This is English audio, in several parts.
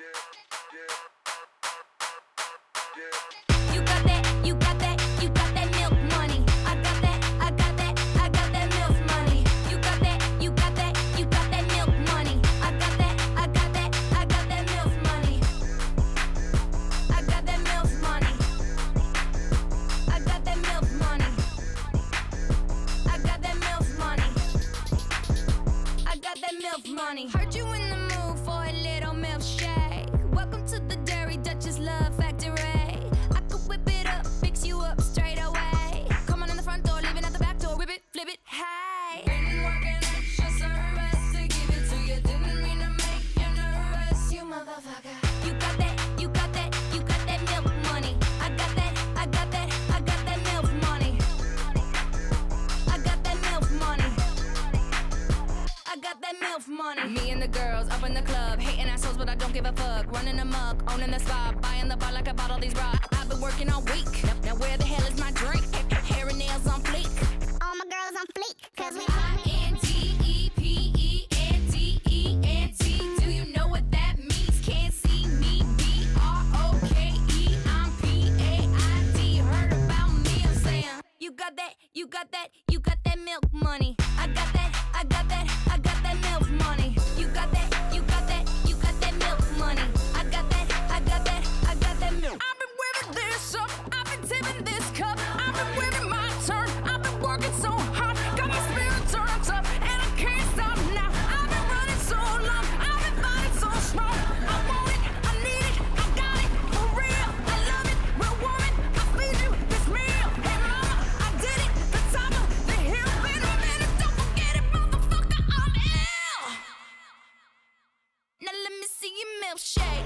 You got that, you got that, you got that milk money. I got that, I got that, I got that milk money. You got that, you got that, you got that milk money. I got that, I got that, I got that milk money. I got that milk money. I got that milk money. I got that milk money. I got that milk money. Heard you in the mood for a little milkshake. Welcome to the Dairy Duchess Love Factory. I could whip it up, fix you up straight away. Come on in the front door, leaving at the back door. Whip it, flip it, hey. Been working extra service to give it to you. Didn't mean to make you nervous, you motherfucker. You got that, you got that, you got that milk money. I got that, I got that, I got that milk money. I got that milk money. I got that milk money. Me and the girls up in the club, hating assholes, but I don't give a fuck. Running amok, owning the spot, buying the bar like I bought all these rocks. I've been working all week. Now where the hell is my drink? Hair and nails on fleek. All my girls on fleek, cause we INDEPENDENT. Do you know what that means? Can't see me. BROKE. I'm PAID. Heard about me? I'm saying you got that, you got that, you got that milk money. I got that, I got that, I got that milk money. You got that, you got that, you got that milk money. I got that, I got that, I got that milk. I've been wearing this up, I've been tipping this cup, I've been wearing my turn, I've been working so hard, got my spirit turned up, and I can't stop now. I've been running so long, I've been fighting so strong. I want it, I need it, I got it, for real. I love it, real woman, I feed you this meal. Hey mama, I did it, the top of the hill. Been a minute, don't forget it, motherfucker, I'm ill. Now let me see your milkshake.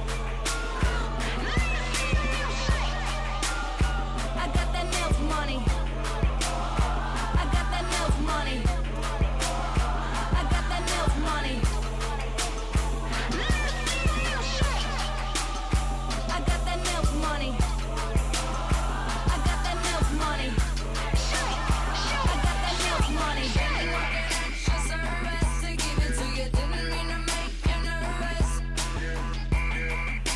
I got that milk money. I got that milk money. I got that milk money. I got that milk money. I got that milk money. I got that milk money. Been working extra service to give it to you. Didn't mean to make you nervous.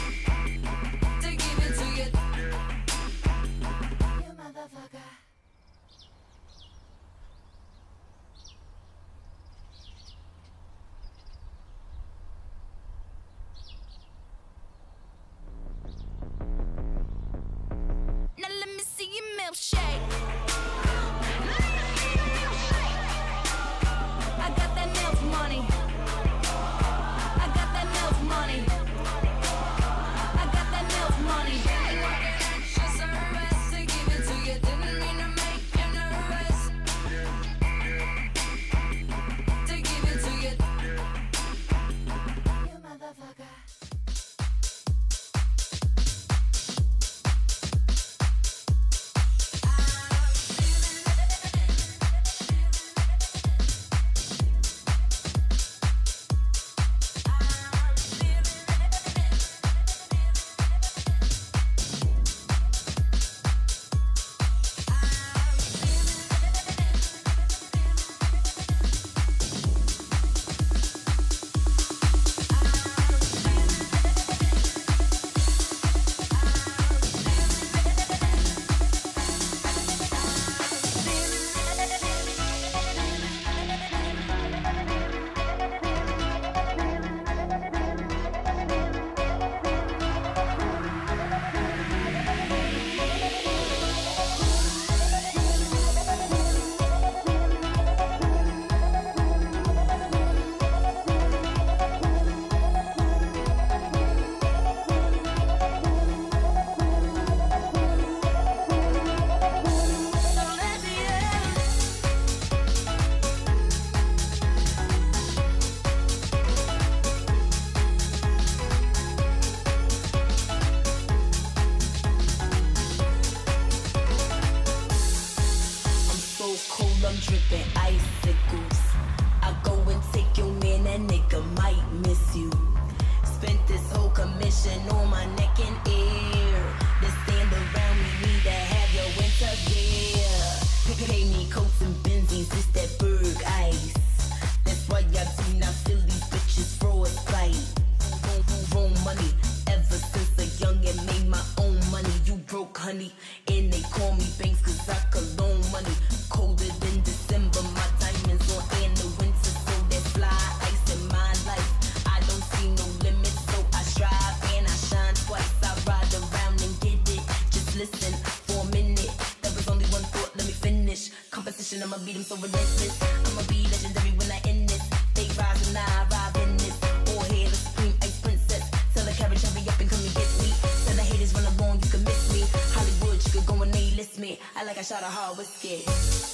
beat them so relentless. I'ma be legendary when I end this. They rise when I arrive in this. All hail the supreme ice princess. Tell the carriage hurry up and come and get me. Tell the haters run along, you can miss me. Hollywood, you could go and A-list me. I like a shot of hard whiskey.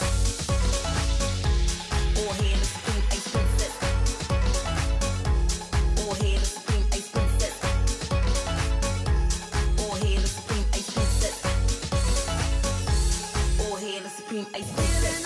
All hail the supreme ice princess. All hail the supreme ice princess. All hail the supreme ice princess. All hail the supreme ice princess.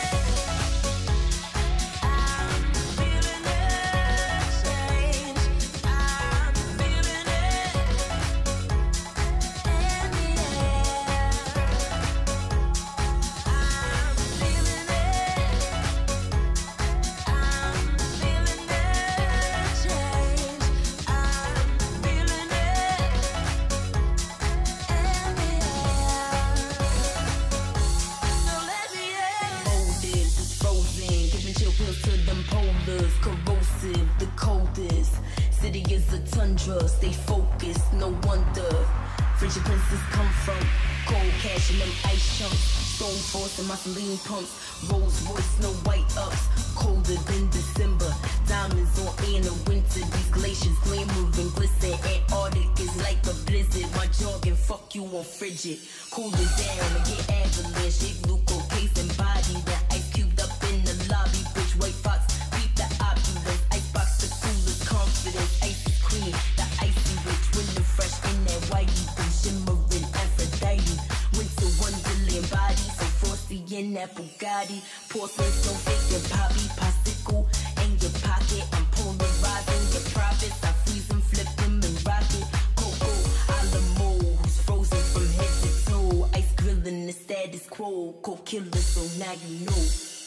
Corrosive, the coldest. City is a tundra, stay focused, no wonder. Frigid princes come from cold cash and them ice chunks. Stone force and my saline pumps. Rolls Royce, no white ups. Colder than December. Diamonds on air in the winter. These glaciers glimmer and glisten. Antarctic is like a blizzard. My jargon, fuck you on frigid. Cool it down and get avalanche. Igloo, case and body. The ice cubed up in the lobby. Bitch, white fox. The opulence, icebox, the coolest confidence, icy queen, the icy rich, winter fresh in that whitey blue, shimmering Aphrodite, winter wonderland body, so frosty in that Bugatti, porcelain so fake your poppy, popsicle in your pocket, I'm polarizing your profits, I freeze them, flip them and rock it, Coco, Alamo, who's frozen from head to toe, ice grilling the status quo, cold killer, so now you know.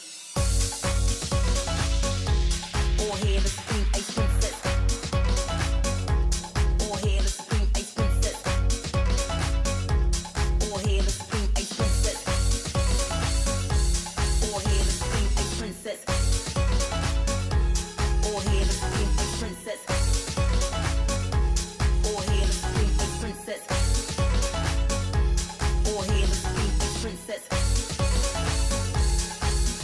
All hail the supreme ice princess. All hail the supreme ice princess. All hail the supreme ice princess. All hail the supreme ice princess. All hail the supreme ice princess. All hail the supreme ice princess. All hail the supreme ice princess.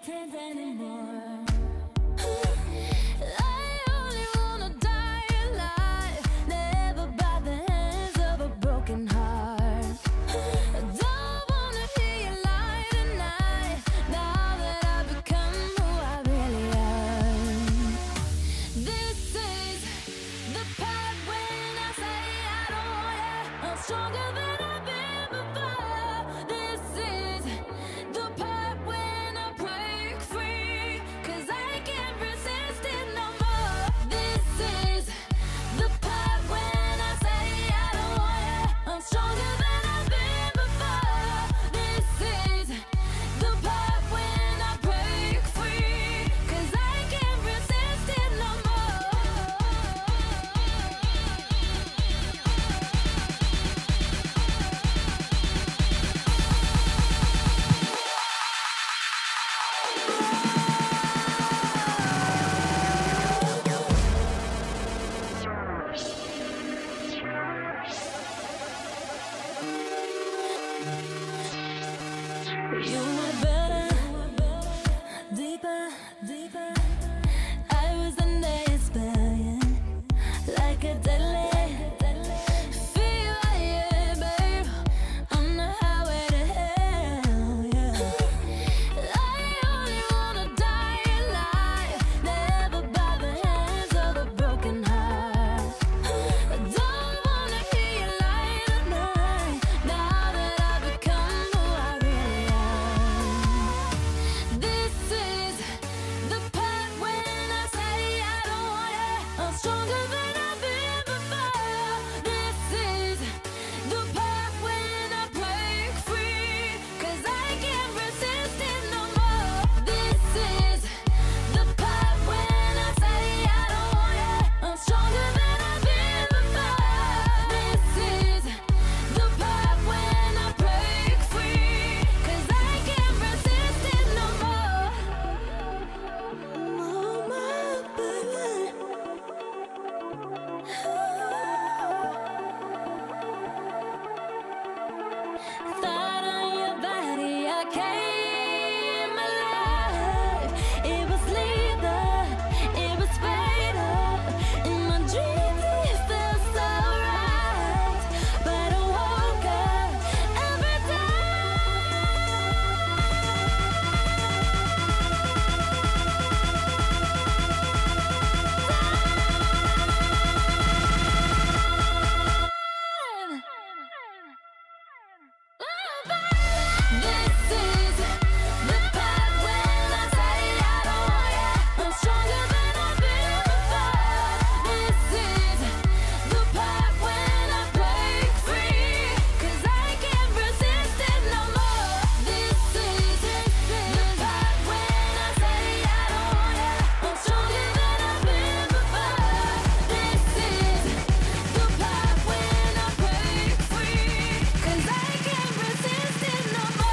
pretend anymore. I only wanna die alive, never by the hands of a broken heart. I don't wanna hear you lie tonight, now that I've become who I really am. This is the part when I say I don't want you. I'm stronger than I've been before. This is the part when I break free, 'cause I can't resist it no more. This is the part when I say I don't want you. I'm stronger than I've been before. This is the part when I break free, 'cause I can't resist it no more. You were better, deeper, deeper. I was a rebellion, like a deadly fever, yeah, babe. On the highway to hell, yeah. I only wanna die alive, never by the hands of a broken heart. I don't wanna hear you lie tonight, now that I've become who I really am. This is the part when I say I don't want you. I'm stronger than I've been before. This is the part when I break free, 'cause I can't resist it no more. This is the part when I say I don't want you. I'm stronger than I've been before. This is the part when I break free, 'cause I can't resist it no more. Oh, my baby. Thought on your body, I came alive. It was lethal, it was fatal. In my dreams it felt so right, but I woke up every This is the part when I say I don't want you. I'm stronger than I've been before. This is the part when I break free, 'cause I can't resist it no more. This is the part when I say I don't want you. I'm stronger than I've been before. This is the part when I break free, 'cause I can't resist it no more.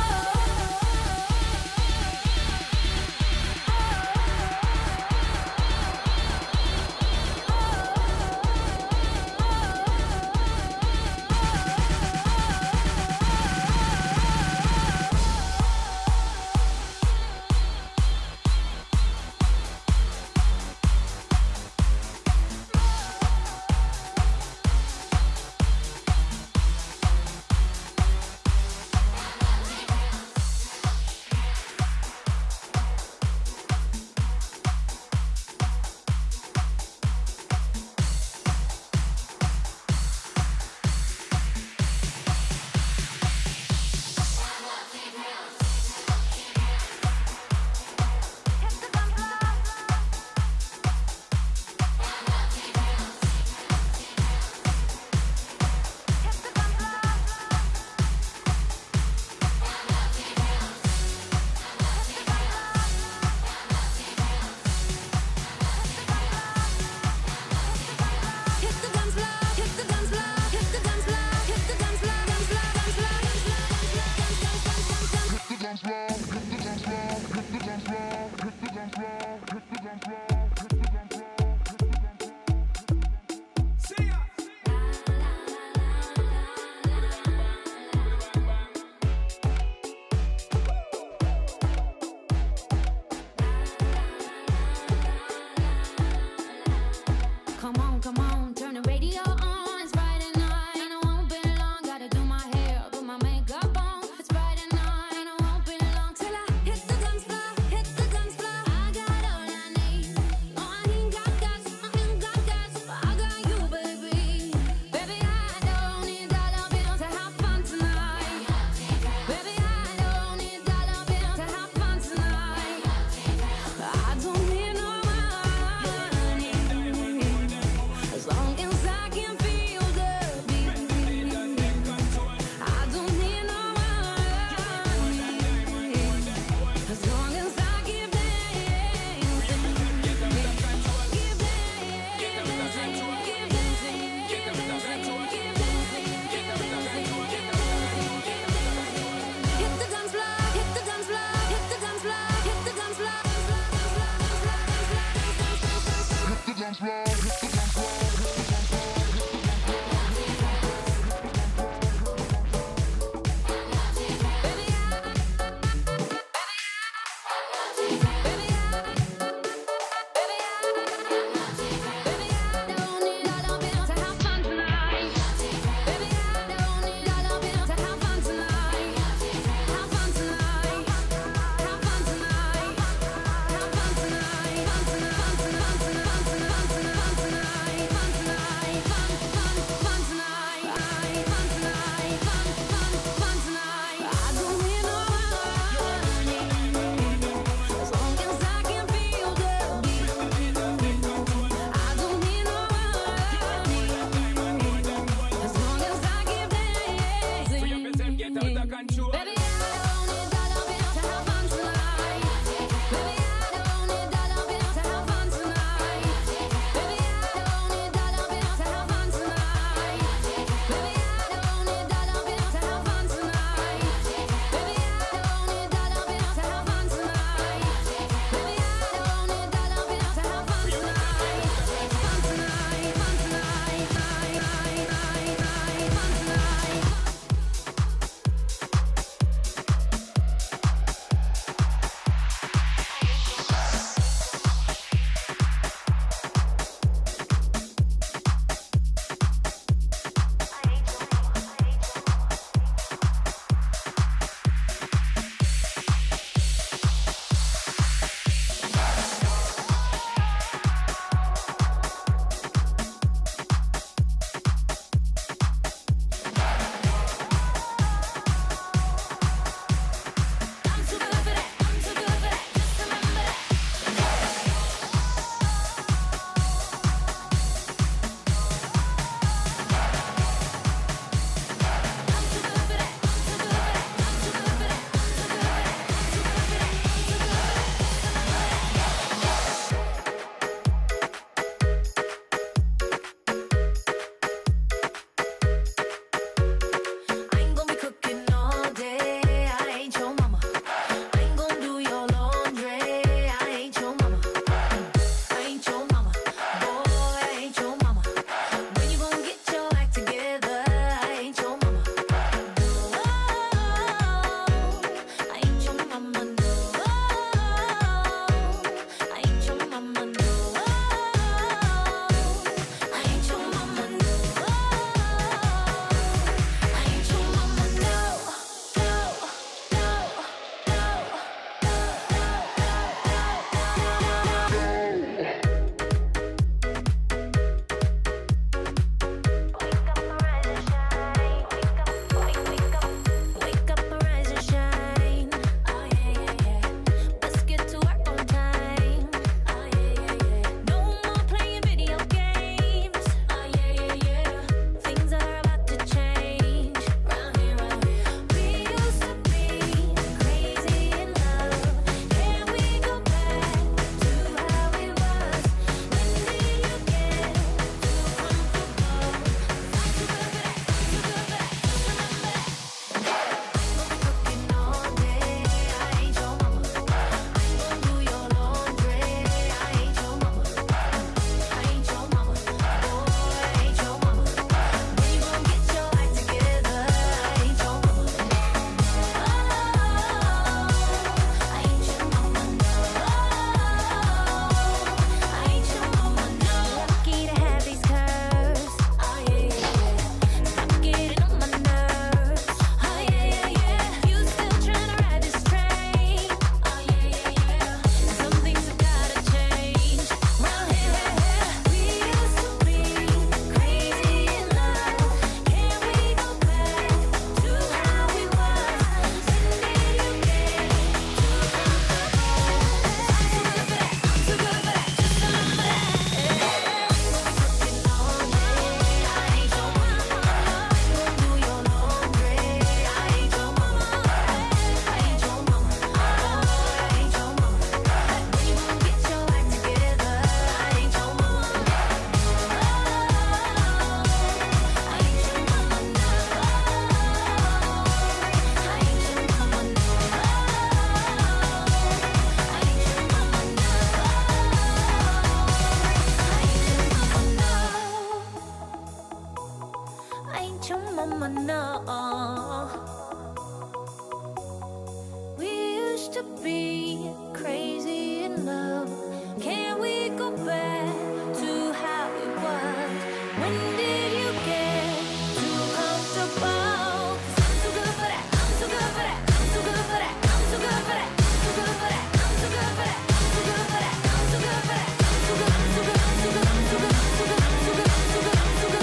to be crazy in love. Can we go back to how it was? When did you get too comfortable? 'Cause I'm too good for that. I'm too good for that. I'm too good for that. I'm too good for that. I'm too good for that. I'm too good for that. I'm too good for that. I'm too good for that. I'm too good. I'm too good. I'm too good. I'm too good. I'm too good. I'm too good. I'm too good. I'm too good.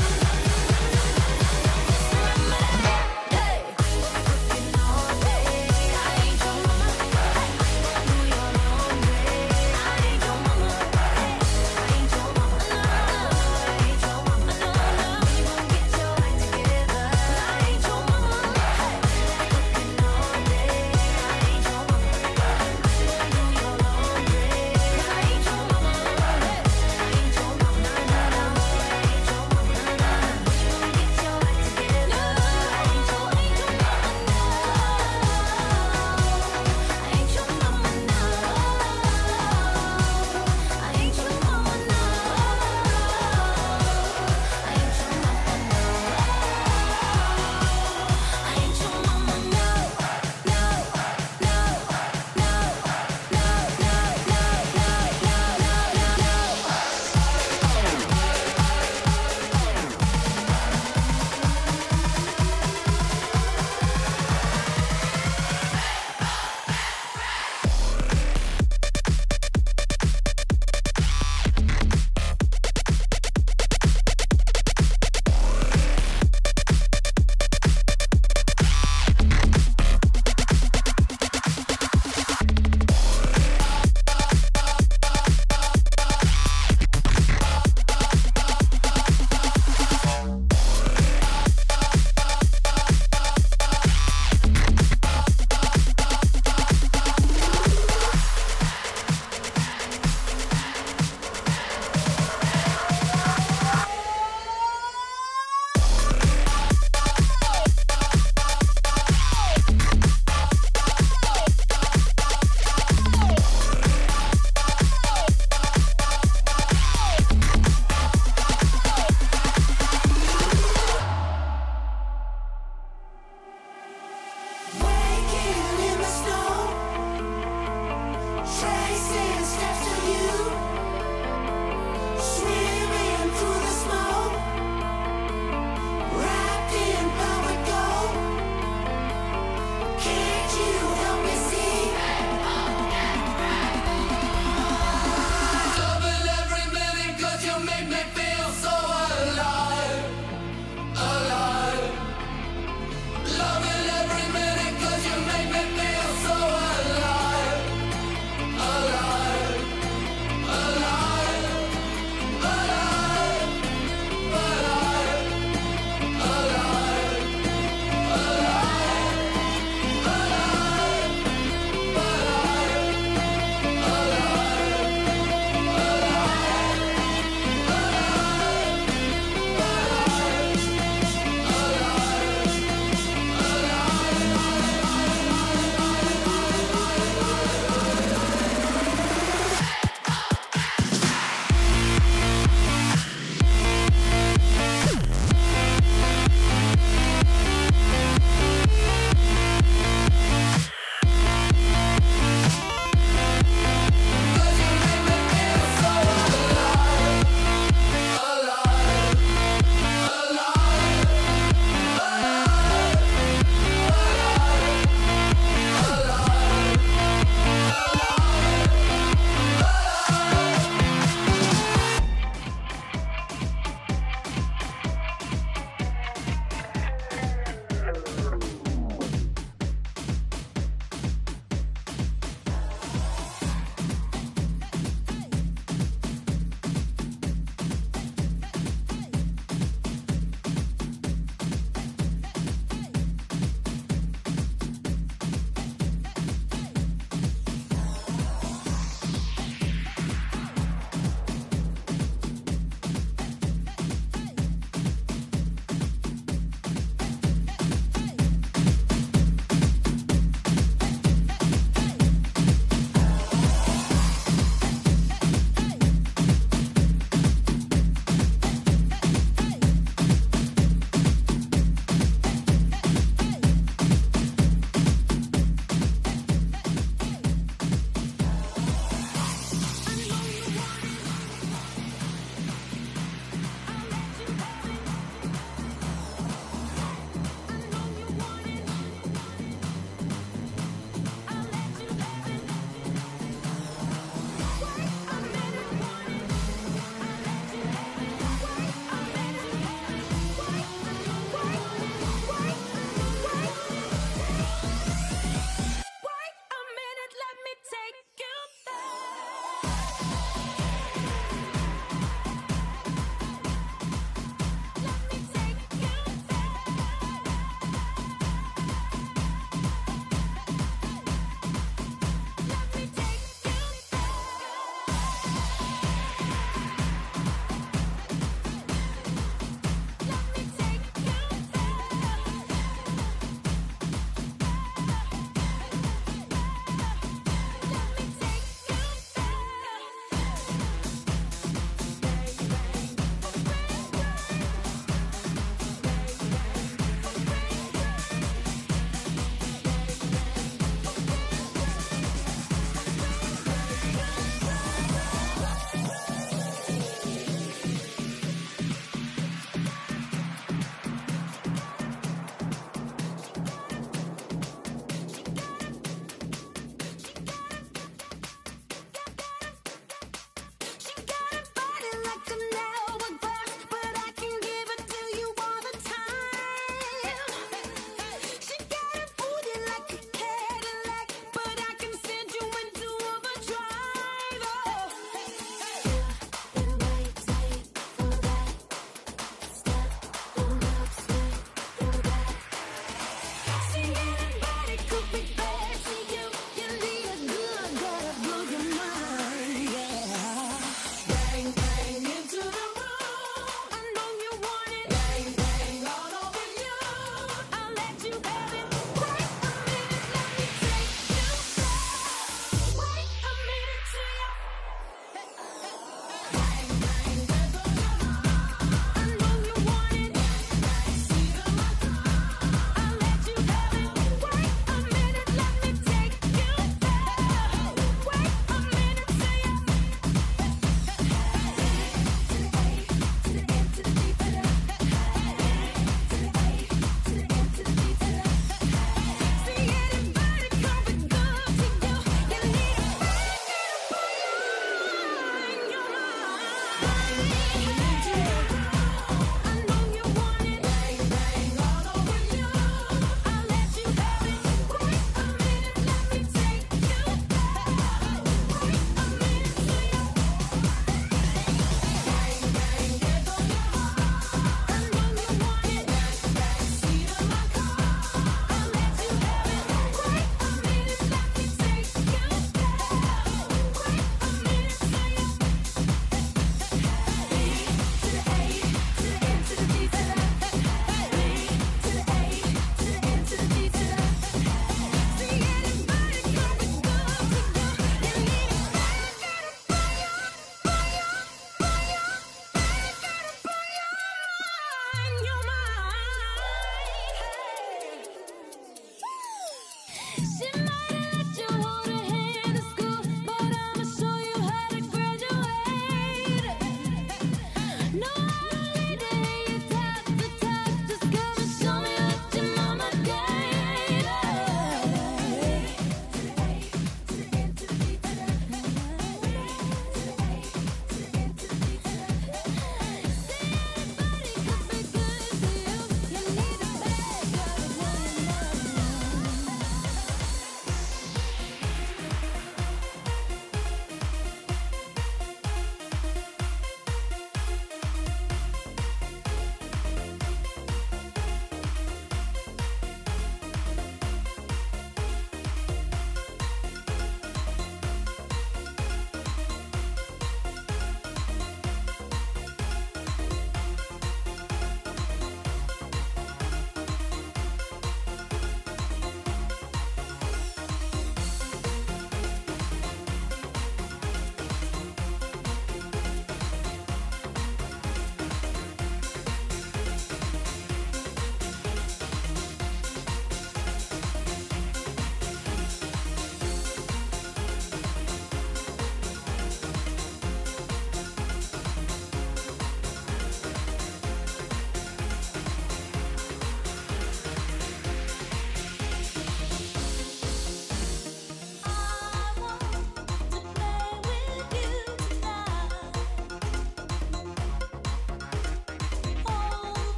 Remember that? Hey, working all day. I ain't your mama. Hey,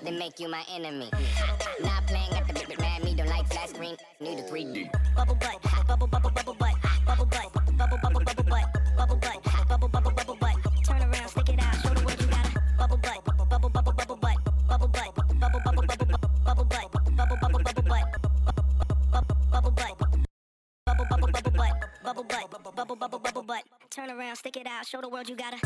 then make you my enemy. Not playing at the bit, mad me, don't like flat screen, need a 3D. Bubble butt, bubble, bubble, bubble butt, bubble butt, bubble, bubble, bubble butt, bubble butt, bubble, bubble, bubble butt. Turn around, stick it out, show the world you got a bubble butt, bubble, bubble, bubble butt, bubble butt, bubble, bubble, bubble butt, bubble butt, bubble, bubble, bubble butt, bubble butt, bubble, bubble, bubble butt, bubble butt, bubble, bubble, bubble butt. Turn around, stick it out, show the world you got a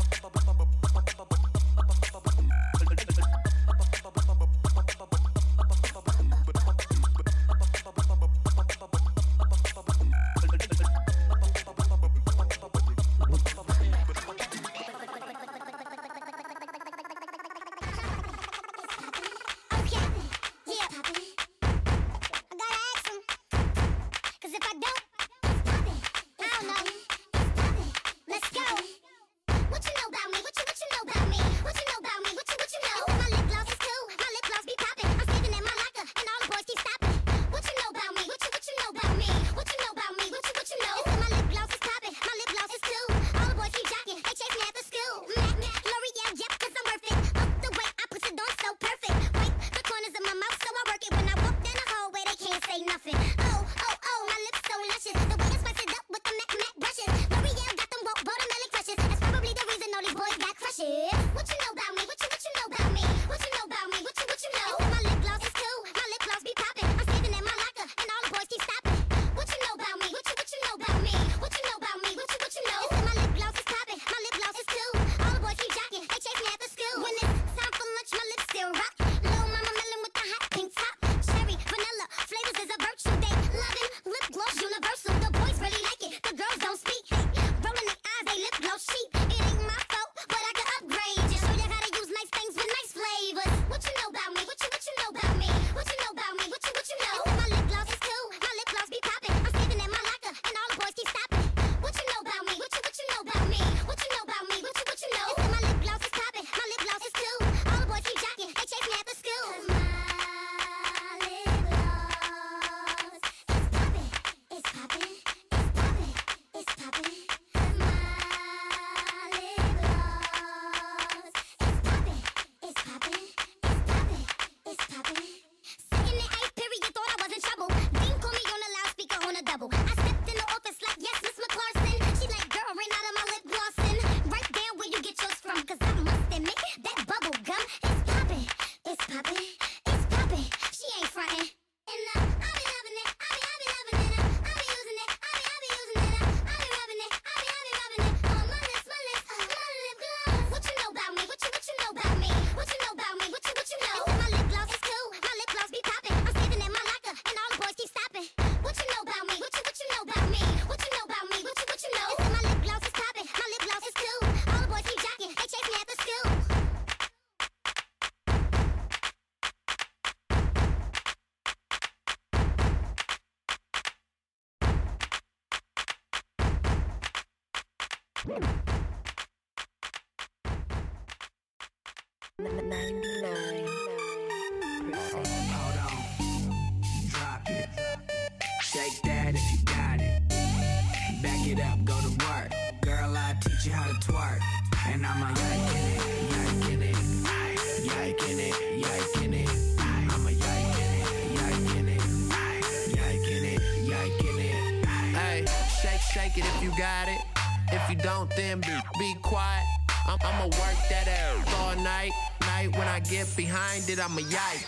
I'ma yike,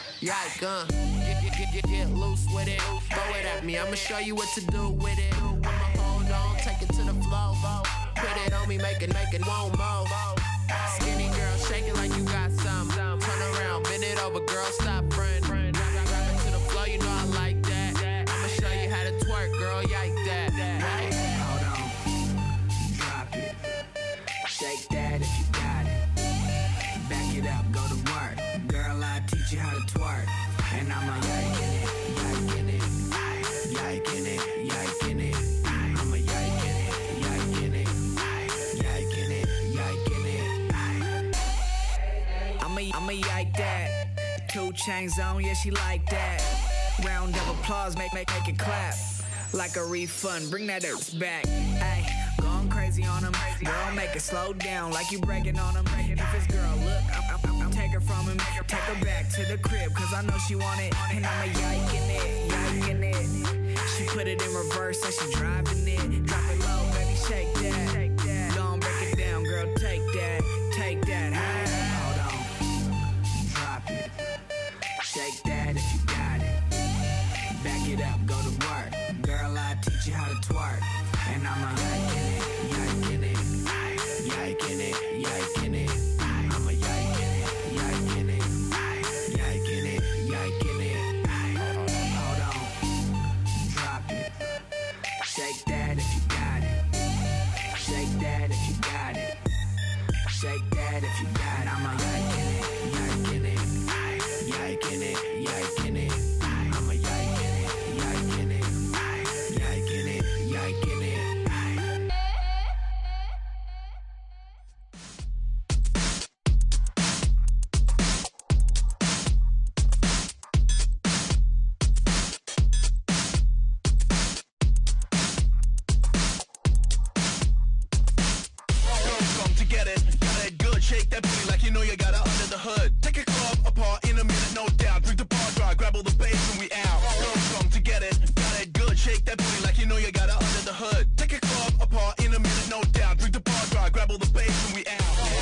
get loose with it. Throw it at me, I'ma show you what to do with it. I'ma hold on, take it to the flow. Put it on me, make it won't move. Skinny girl, shake it like you got some. Turn around, bend it over, girl, stop friend. Grab it to the flow, you know I like that. I'ma show you how to twerk, girl, yike that. Hey. Hold on, drop it. Shake that if you got it. Back it up, go to work. Girl, I teach you how to twerk. And I'm a yike in it, yike in it, yike in it, yike in it. I'm a yike in it, yike in it, yike in it, yike in it. I'm a yike that. 2 Chainz on, yeah, she like that. Round of applause, make it clap. Like a refund, bring that ass back. Ay, going crazy crazy on him. Girl, make it slow down like you breaking on him. If it's girl, look, I'm take her from him. Take her back to the crib, cause I know she want it. And I'm a yiking it. She put it in reverse and she driving it. Drop it low, baby, shake that. Don't break it down, girl, take that. Hey, hold on, drop it. Shake that if you got it. Back it up, go to work. Girl, I teach you how to twerk. And I'm a yiking it. I'm a yiking it. Hold on, drop it. Shake that if you got it. Shake that if you got it. Shake that if you got it. I'm a yiking it. I'm a yiking it. Shake that booty like you know you got it under the hood. Take a club apart in a minute, no doubt. Drink the bar dry, grab all the bass and we out. Girls come to get it, got it good. Shake that booty like you know you got it under the hood. Take a club apart in a minute, no doubt. Drink the bar dry, grab all the bass and we out.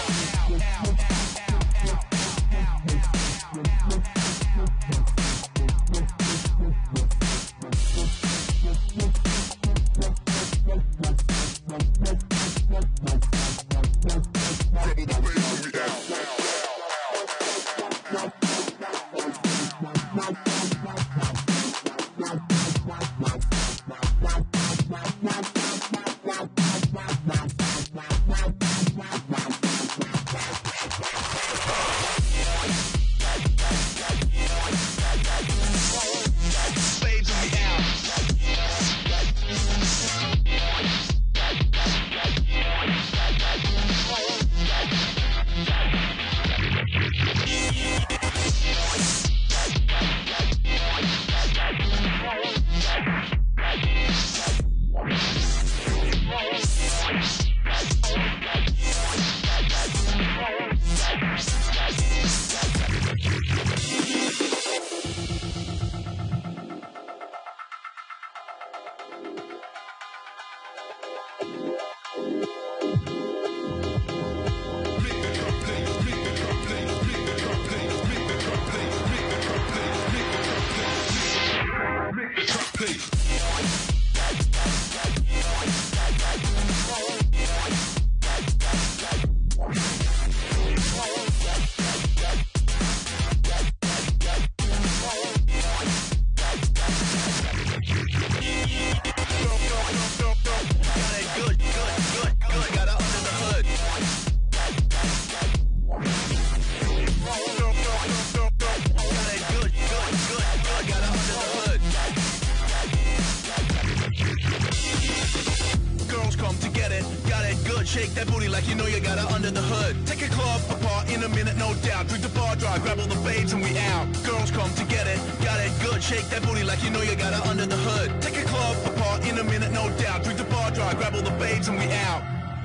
Shake that booty like you know you got it under the hood. Take a club apart in a minute, no doubt. Drink the bar dry, grab all the babes and we out. Girls come to get it, got it good. Shake that booty like you know you got it under the hood. Take a club apart in a minute, no doubt. Drink the bar dry, grab all the babes and we out.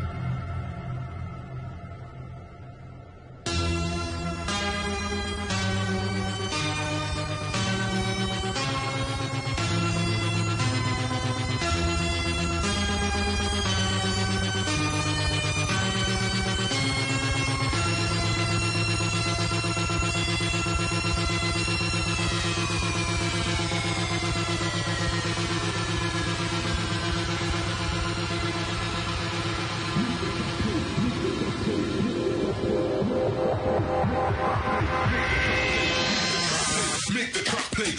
Make the truck play.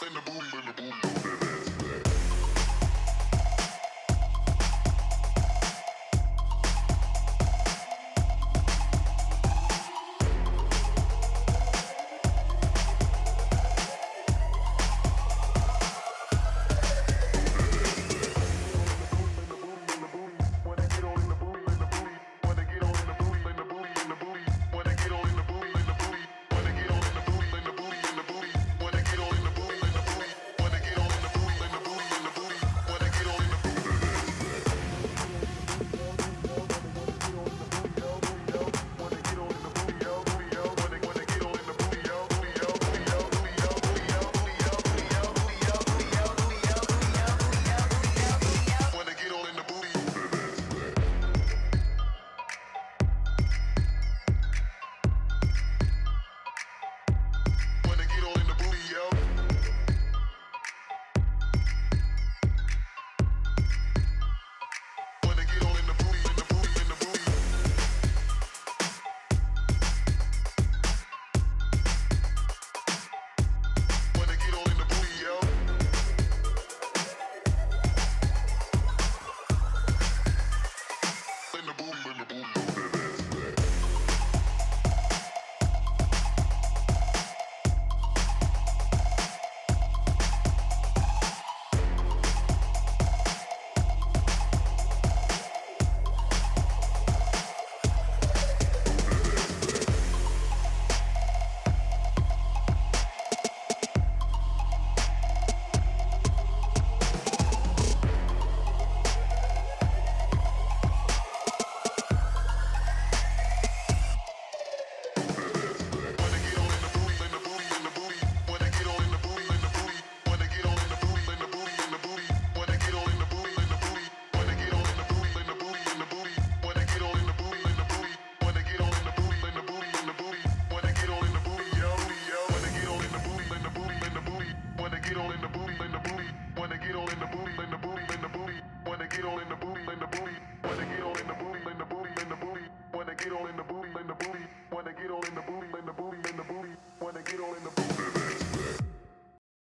Wanna get all in the booty, in the booty, wanna get all in the booty, in the booty.